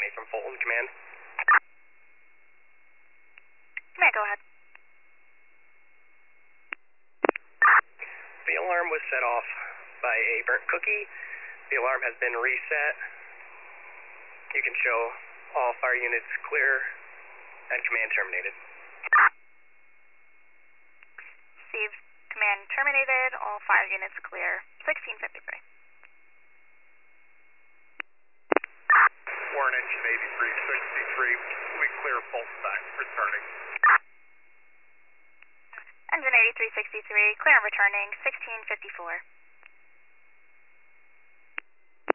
Hey, from Fulton, command. Command, go ahead. The alarm was set off by a burnt cookie. The alarm has been reset. You can show all fire units clear and command terminated. Received. Command terminated. All fire units clear. 1653. Warren engine Navy 363. We clear Fulton back. Returning. Engine 8363. Clear and returning. 1654.